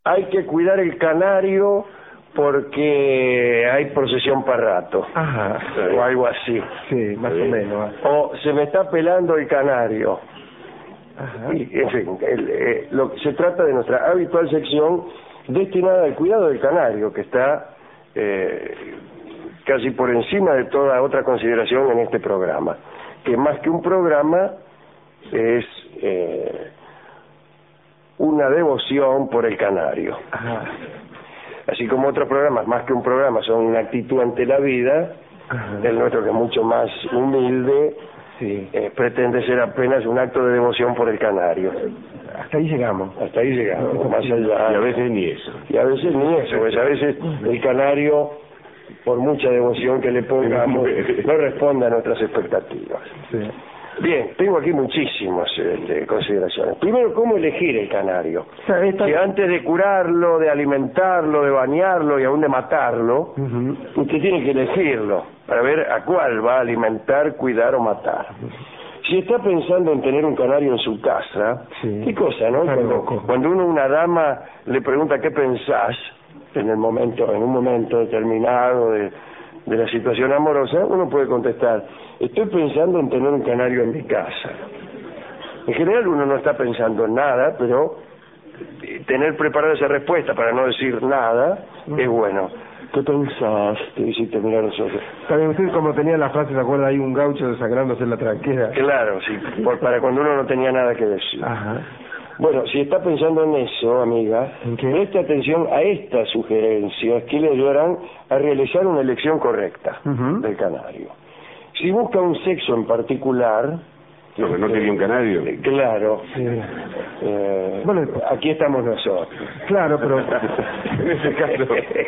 hay que cuidar el canario porque hay procesión para rato. Ajá. O algo así. Sí, más o menos. O se me está pelando el canario. Ajá. Y, en fin, se trata de nuestra habitual sección destinada al cuidado del canario, que está casi por encima de toda otra consideración en este programa, que más que un programa es una devoción por el canario. Ajá. Así como otros programas, más que un programa, son una actitud ante la vida. Ajá. El nuestro, que es mucho más humilde, sí, pretende ser apenas un acto de devoción por el canario. Hasta ahí llegamos. Hasta ahí llegamos, más allá. Y a veces ni eso. Y a veces ni eso, pues a veces el canario, por mucha devoción que le pongamos, no responde a nuestras expectativas. Sí. Bien, tengo aquí muchísimas consideraciones. Primero, ¿cómo elegir el canario? Que antes de curarlo, de alimentarlo, de bañarlo y aún de matarlo, usted tiene que elegirlo para ver a cuál va a alimentar, cuidar o matar. Si está pensando en tener un canario en su casa, sí, qué cosa, ¿no? Cuando uno, una dama, le pregunta qué pensás en un momento determinado de la situación amorosa, uno puede contestar: estoy pensando en tener un canario en mi casa. En general uno no está pensando en nada, pero tener preparada esa respuesta para no decir nada es bueno. ¿Qué pensás? Te hiciste mirar los ojos. También usted, como tenía la frase, ¿se acuerda? Hay un gaucho desangrándose en la tranquera. Claro, sí, para cuando uno no tenía nada que decir. Ajá. Bueno, si está pensando en eso, amiga, preste atención a estas sugerencias que le ayudarán a realizar una elección correcta del canario. Si busca un sexo en particular... No, que no quería un canario. Claro. Sí. Bueno, aquí estamos nosotros. Claro, pero... en ese caso...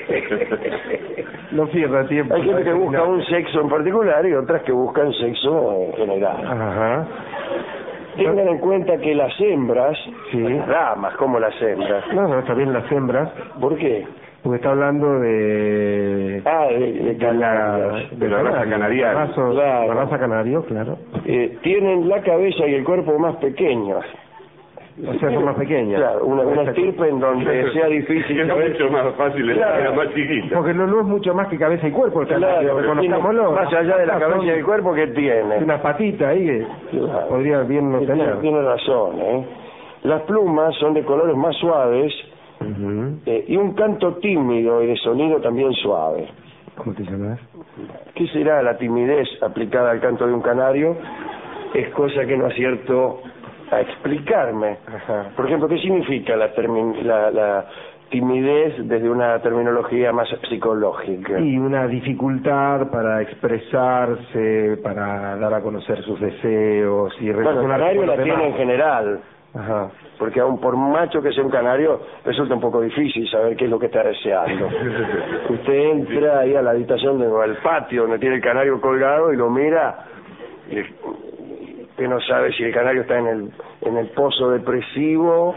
no pierda tiempo. Hay gente que busca un sexo en particular y otras que buscan sexo en general. Ajá. Tengan en cuenta que las hembras, sí, las damas como las hembras... No, está bien las hembras. ¿Por qué? Porque está hablando de... de la raza canarial. Claro. La raza canario, claro. Tienen la cabeza y el cuerpo más pequeños. O sea, son más pequeñas. Claro, una estirpe en donde sea difícil. Es mucho más fácil, claro, más chiquita. Porque no es mucho más que cabeza y cuerpo el canario, claro, reconozcámoslo. Más allá de la cabeza y el cuerpo, que tiene una patita ahí que claro, podría bien no tener. Tiene razón, Las plumas son de colores más suaves, y un canto tímido y de sonido también suave. ¿Cómo te llamas? ¿Qué será la timidez aplicada al canto de un canario? Es cosa que no acierto a explicarme. Ajá. Por ejemplo, ¿qué significa la timidez desde una terminología más psicológica? Y una dificultad para expresarse, para dar a conocer sus deseos y bueno, el canario la tiene en general. Ajá. Porque aun por macho que sea un canario, resulta un poco difícil saber qué es lo que está deseando. Usted entra ahí a la habitación, al patio donde tiene el canario colgado y lo mira, y usted no sabe si el canario está en el pozo depresivo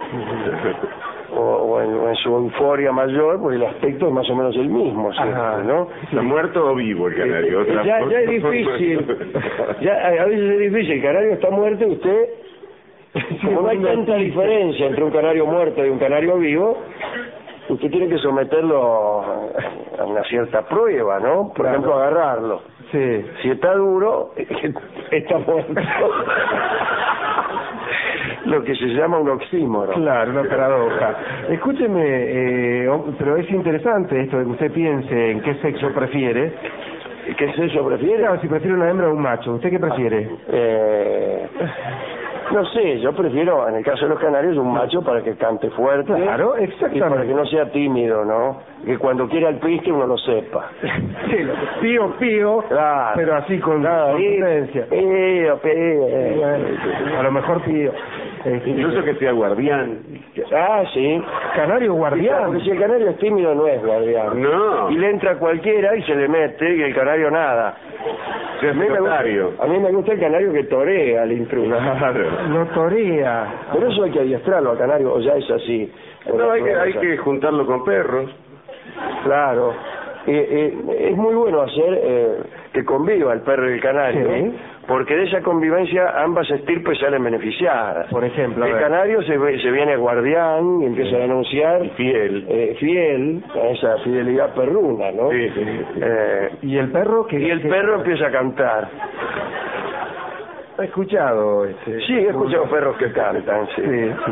o en su euforia mayor, porque el aspecto es más o menos el mismo, siempre, ¿no? ¿Está muerto o vivo el canario? Ya es difícil, a veces es difícil, el canario está muerto y usted... Como no hay tanta diferencia entre un canario muerto y un canario vivo, usted tiene que someterlo a una cierta prueba, ¿no? Por ejemplo, agarrarlo. Sí. Si está duro, está muerto. Lo que se llama un oxímoron. Claro, una paradoja. Escúcheme, pero es interesante esto de que usted piense en qué sexo prefiere. ¿Qué sexo prefiere? Claro, si prefiere una hembra o un macho. ¿Usted qué prefiere? No sé, yo prefiero, en el caso de los canarios, un macho para que cante fuerte. Claro, exactamente. Y para que no sea tímido, ¿no? Que cuando quiera el piste uno lo sepa. Sí, pío, claro, pero así con potencia. Pío. A lo mejor pío. Incluso que sea guardián. Ah, sí. Canario guardián. Porque si el canario es tímido no es guardián. No. Y le entra cualquiera y se le mete y el canario nada. O sea, a mí me gusta el canario que torea al intruso. Claro. No torea. Pero eso hay que adiestrarlo al canario, o ya es así. No, hay que juntarlo con perros. Claro. Es muy bueno hacer que conviva el perro y el canario, sí, porque de esa convivencia ambas estirpes salen beneficiadas. Por ejemplo, el canario se viene guardián y empieza a anunciar fiel a esa fidelidad perruna, ¿no? Sí. ¿Y el perro? Y el perro empieza a cantar. ¿He escuchado? Sí, he escuchado perros que cantan, sí.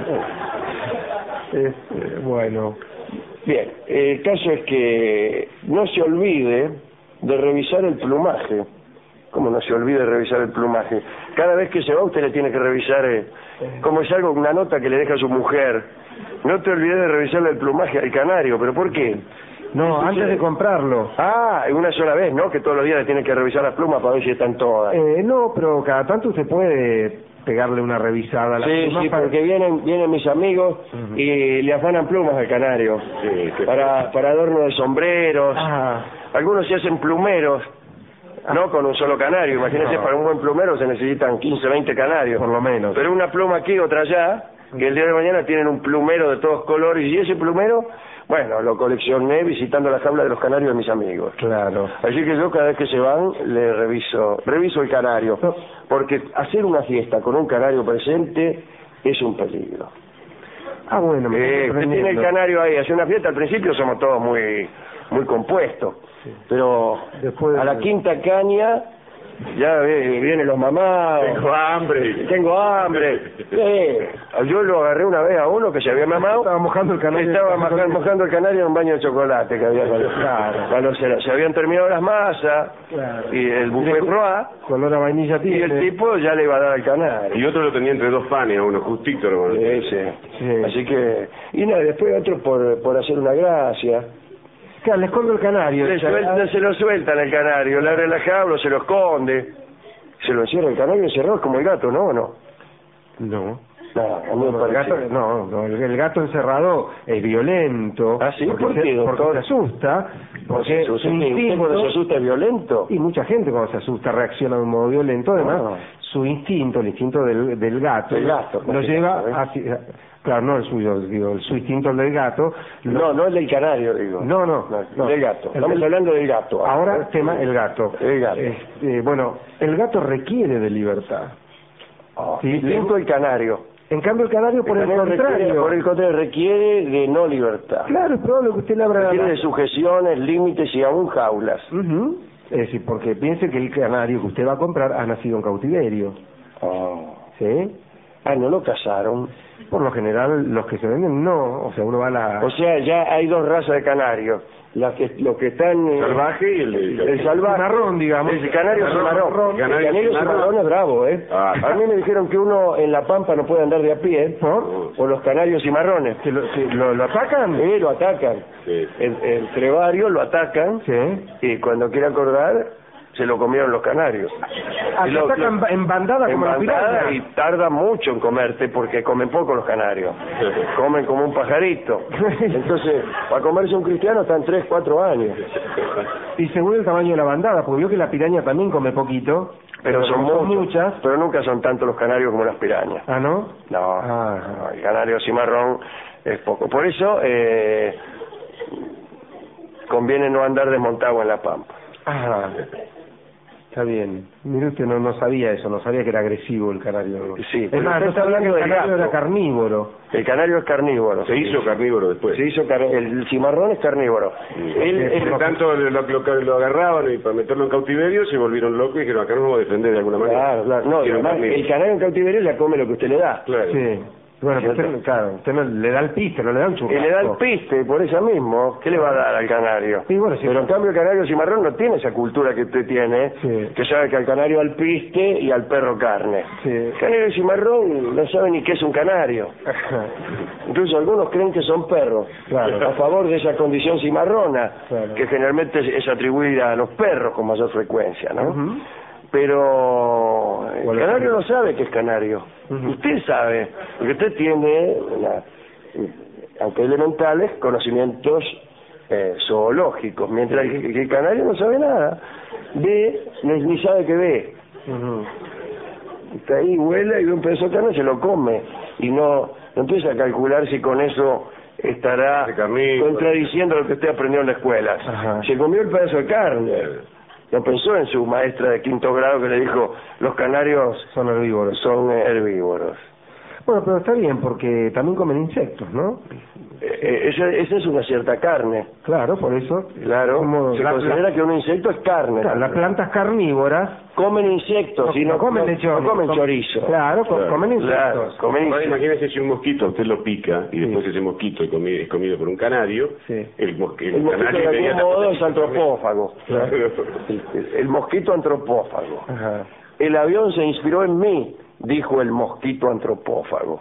Bueno. Bien, el caso es que no se olvide de revisar el plumaje. ¿Cómo no se olvide de revisar el plumaje? Cada vez que se va usted le tiene que revisar, como es algo, una nota que le deja a su mujer. No te olvides de revisarle el plumaje al canario, ¿pero por qué? No, antes de comprarlo. Ah, una sola vez, ¿no? Que todos los días le tiene que revisar las plumas para ver si están todas. No, pero cada tanto usted puede pegarle una revisada a las plumas. Sí, porque vienen mis amigos y le afanan plumas al canario. Sí, para adorno de sombreros. Algunos se hacen plumeros. No con un solo canario, imagínense, para un buen plumero se necesitan 15, 20 canarios. Por lo menos. Pero una pluma aquí, otra allá, que el día de mañana tienen un plumero de todos colores, y ese plumero, bueno, lo coleccioné visitando la jaula de los canarios de mis amigos. Claro. Así que yo cada vez que se van, le reviso el canario, porque hacer una fiesta con un canario presente es un peligro. Ah, bueno, usted tiene el canario ahí, hace una fiesta, al principio somos todos muy compuestos. Pero después a la quinta caña ya vienen los mamados. Tengo hambre. Yo lo agarré una vez a uno que se había mamado. Estaba mojando el canario. Estaba mojando el canario en un baño de chocolate que había. Cuando se habían terminado las masas y el buffet froid. Color a vainilla tiene. Y el tipo ya le iba a dar al canario. Y otro lo tenía entre dos panes, a uno justito. Sí. Así que... Y nada, después otro por hacer una gracia. Le escondo el canario. Se lo sueltan el canario, le abre la jaula, se lo esconde. Se lo encierra el canario encerrado como el gato, ¿no? ¿O no? No. El gato encerrado es violento. ¿Ah, sí? ¿Por qué, porque se asusta. Porque su instinto, cuando se asusta es violento. Y mucha gente cuando se asusta reacciona de un modo violento. Además, su instinto, el instinto del gato, lo lleva hacia... Claro, no el suyo, digo, su instinto del gato. No el del canario, digo. No. Del gato. Estamos hablando del gato. Ahora, tema el gato. El gato. Bueno, el gato requiere de libertad. Distinto el canario. En cambio, el canario, por el contrario, requiere de no libertad. Claro, es probable que usted le abra requiere de sujeciones, límites y aún jaulas. Es decir, porque piense que el canario que usted va a comprar ha nacido en cautiverio. ¿Sí? ¿No lo cazaron? Por lo general, los que se venden no. O sea, uno va a la... O sea, ya hay dos razas de canarios. Los que están... salvaje y el salvaje. Cimarrón, digamos. El canario cimarrón. El canario cimarrón es bravo, A mí me dijeron que uno en La Pampa no puede andar de a pie por los canarios cimarrones. ¿Lo atacan? Sí, lo atacan. Sí. El trevario lo atacan. Sí. Y cuando quiere acordar... se lo comieron los canarios. Se atacan en bandada como la piraña. Y tarda mucho en comerte porque comen poco los canarios. Comen como un pajarito. Entonces, para comerse un cristiano están 3, 4 años. Y según el tamaño de la bandada, porque vio que la piraña también come poquito. Pero son muchas, pero nunca son tanto los canarios como las pirañas. ¿Ah, no? No, el canario cimarrón es poco. Por eso conviene no andar desmontado en La Pampa. Está bien. Mire, usted no sabía eso, no sabía que era agresivo el canario. Sí, es más, está hablando del canario era carnívoro. El canario es carnívoro. Se hizo carnívoro después. El cimarrón es carnívoro. Por tanto, lo agarraban y para meterlo en cautiverio se volvieron locos y dijeron, acá nos vamos a defender de alguna manera. Claro. No, además, el canario en cautiverio ya come lo que usted le da. Claro. Sí. Bueno, usted no le da el piste, no le da un churrasco. Y le da el piste, por eso mismo. ¿Qué le va a dar al canario? Sí, bueno, pero en cambio el canario cimarrón no tiene esa cultura que usted tiene, que sabe que al canario al piste y al perro carne. El canario cimarrón no sabe ni qué es un canario. Incluso algunos creen que son perros, a favor de esa condición cimarrona, que generalmente es atribuida a los perros con mayor frecuencia, ¿no? Pero el canario no sabe qué es canario. Usted sabe, porque usted tiene, aunque elementales, conocimientos zoológicos, mientras que el canario no sabe nada. Ve, ni sabe que ve. Está ahí, vuela y ve un pedazo de carne, se lo come. Y no empieza a calcular si con eso estará contradiciendo lo que usted aprendió en la escuela. Se comió el pedazo de carne. No pensó en su maestra de 5º grado que le dijo, los canarios son herbívoros. Son herbívoros. Bueno, pero está bien, porque también comen insectos, ¿no? Esa es una cierta carne. Claro, por eso. Claro, se considera que un insecto es carne. Claro, las plantas carnívoras comen insectos, no comen chorizo. Claro, comen insectos. Claro, imagínese si un mosquito usted lo pica y después ese mosquito es comido por un canario. Sí. El mosquito de algún modo es antropófago. Claro. El mosquito antropófago. Ajá. El avión se inspiró en mí, dijo el mosquito antropófago.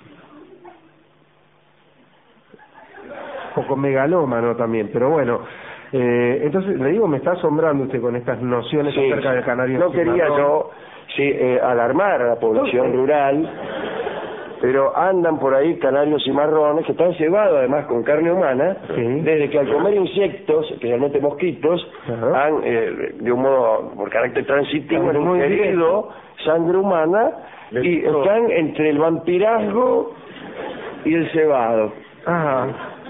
Un poco megalómano también, pero bueno, entonces le digo, me está asombrando usted con estas nociones acerca del canario. No quería yo alarmar a la población rural, pero andan por ahí canarios cimarrones que están cebados además con carne humana, desde que al comer insectos, especialmente mosquitos, han, de un modo, por carácter transitivo, ingerido sangre humana y están entre el vampirazgo y el cebado. Ajá.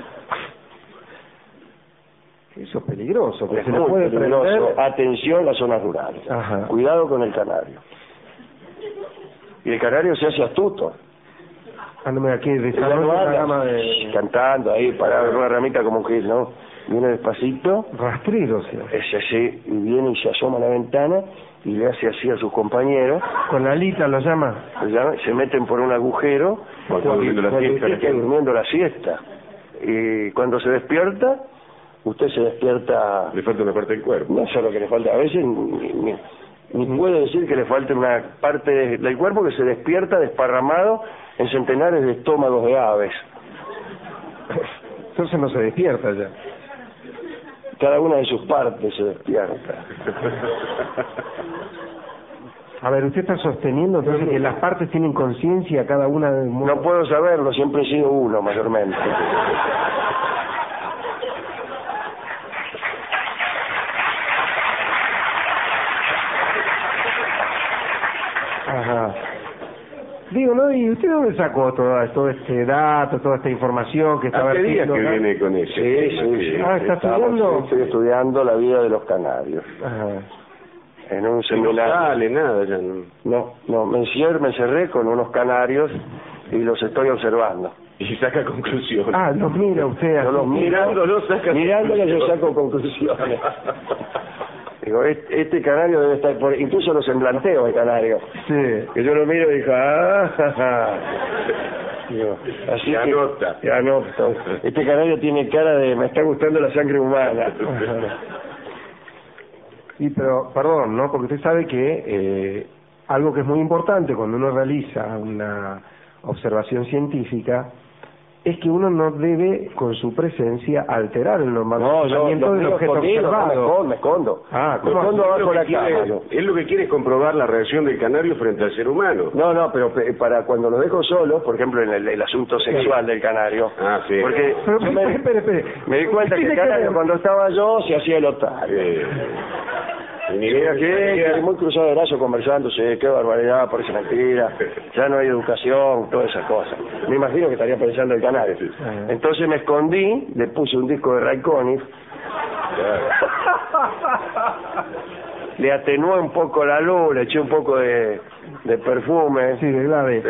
Eso es peligroso, porque es se le muy puede peligroso. prender. Atención, las zonas rurales. Ajá. Cuidado con el canario. Y el canario se hace astuto. Ándame aquí, desarrolla una gama de... Cantando ahí, parado en una ramita como un gil, ¿no? Viene despacito. Rastrero, sí. Es así, y viene y se asoma a la ventana y le hace así a sus compañeros. Con la alita lo llama. Se meten por un agujero cuando está durmiendo la siesta. Y cuando se despierta, usted se despierta... Le falta una parte del cuerpo. No solo que le falta, a veces ni puede decir que le falte una parte del cuerpo, que se despierta desparramado en centenares de estómagos de aves. Entonces no se despierta ya. Cada una de sus partes se despierta. A ver, usted está sosteniendo entonces que las partes tienen conciencia cada una del mundo. No puedo saberlo, siempre he sido uno mayormente. Ajá. Digo, ¿no? ¿Y usted dónde sacó todo este dato, toda esta información que estaba hace días haciendo? Que viene con eso. Sí. ¿Está estudiando? Estoy estudiando la vida de los canarios. Ajá. En un seminario. No sale nada ya. No, me encerré con unos canarios y los estoy observando. Y saca conclusiones. Ah, los mira usted. Yo los mirándolos yo saco conclusiones. Digo, este canario debe estar por... Incluso lo semblanteo el canario. Sí. Que yo lo miro y digo, Digo, así que anoto. Este canario tiene cara de, me está gustando la sangre humana. Y pero, perdón, ¿no? Porque usted sabe que algo que es muy importante cuando uno realiza una observación científica es que uno no debe, con su presencia, alterar el normalmente del objeto observado. Me escondo. Me escondo abajo la cama. Él lo que quiere es comprobar la reacción del canario frente al ser humano. No, pero para cuando lo dejo solo, por ejemplo, en el asunto sexual del canario. Ah, sí. Porque espere. Me di cuenta que el canario, cuando estaba yo, se hacía el otario. Ni idea que muy cruzado de brazos conversándose, qué barbaridad, parece mentira, ya no hay educación, todas esas cosas. Me imagino que estaría pensando el canario. Entonces me escondí, le puse un disco de Ray Conniff, le atenué un poco la luz, le eché un poco de perfume, sí, de Glade,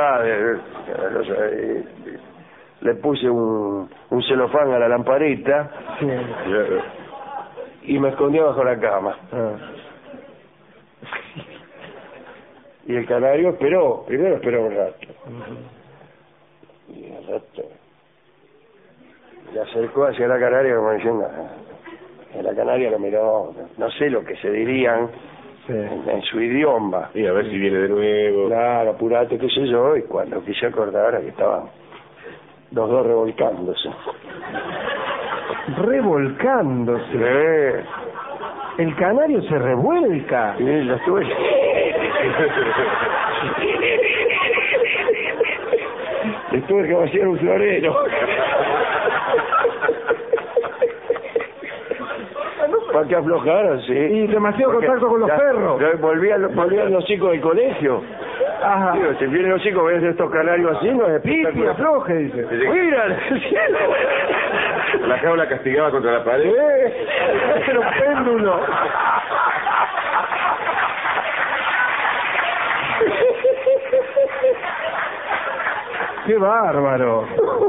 le puse un celofán a la lamparita. Sí. Y me escondí bajo la cama. Y el canario primero esperó un rato. Y al rato se acercó hacia la canaria como diciendo, la canaria lo miró, no sé lo que se dirían en su idioma. Y a ver si viene de nuevo. Claro, apurate, qué sé yo, y cuando quise acordar que estaban los dos revolcándose. Revolcándose. El canario se revuelca. Sí, lo estuve. Le tuve que vaciar un florero. Para que aflojaran, sí. Y demasiado contacto con los perros. Volví a los chicos del colegio. Ajá. Digo, si vienen los chicos, ven estos canarios así, no es pipi, afloje, dice. ¡Mira! La jaula castigaba contra la pared. Era un péndulo. ¡Qué bárbaro!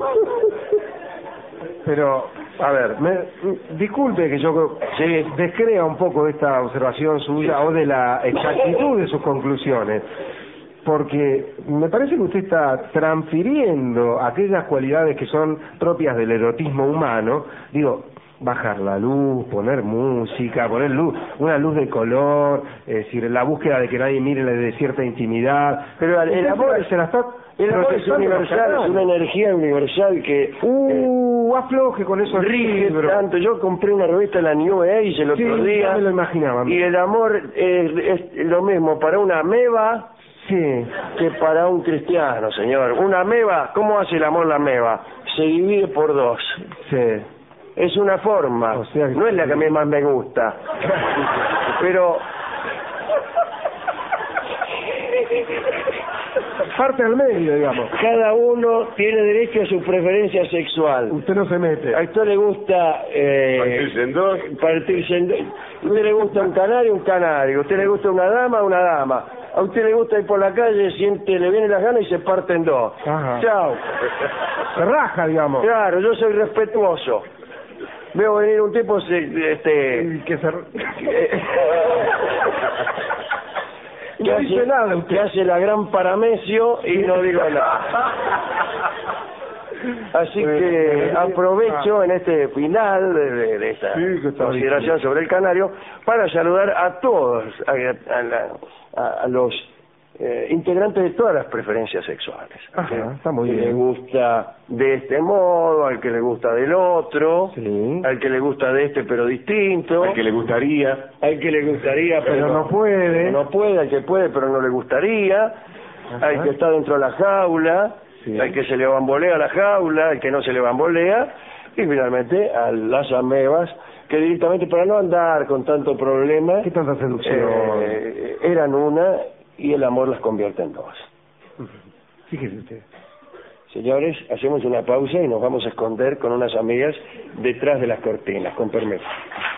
Pero, a ver, disculpe que yo descrea un poco de esta observación suya o de la exactitud de sus conclusiones, porque me parece que usted está transfiriendo aquellas cualidades que son propias del erotismo humano, digo, bajar la luz, poner música, poner luz, una luz de color, es decir, la búsqueda de que nadie mire de cierta intimidad, pero el amor se la está... El amor es universal, es una energía universal que afloje con eso rige tanto. Yo compré una revista de la New Age el otro día, me lo imaginaba. Y el amor es lo mismo para una ameba que para un cristiano, señor. Una ameba, ¿cómo hace el amor la ameba? Se divide por dos. Sí. Es una forma, o sea, no es la que a mí más me gusta, pero... parte al medio, digamos. Cada uno tiene derecho a su preferencia sexual. Usted no se mete. A usted le gusta partirse en dos. A usted le gusta un canario, a usted le gusta una dama. A usted le gusta ir por la calle, le vienen las ganas y se parte en dos. Ajá. Chao. Se raja, digamos. Claro, yo soy respetuoso. Veo venir un tipo no dice nada usted. Que hace la gran Paramesio y no digo nada. Así que aprovecho en este final de esta consideración sobre el canario para saludar a todos, a los integrantes de todas las preferencias sexuales. Ajá, está muy bien. Le gusta de este modo, al que le gusta del otro, al que le gusta de este pero distinto, al que le gustaría pero no puede, al que puede pero no le gustaría, al que está dentro de la jaula, al que se le bambolea la jaula, al que no se le bambolea, y finalmente a las amebas que directamente, para no andar con tanto problema, ¿qué tanta seducción? Eran una y el amor las convierte en dos. Fíjese usted. Señores, hacemos una pausa y nos vamos a esconder con unas amigas detrás de las cortinas, con permiso.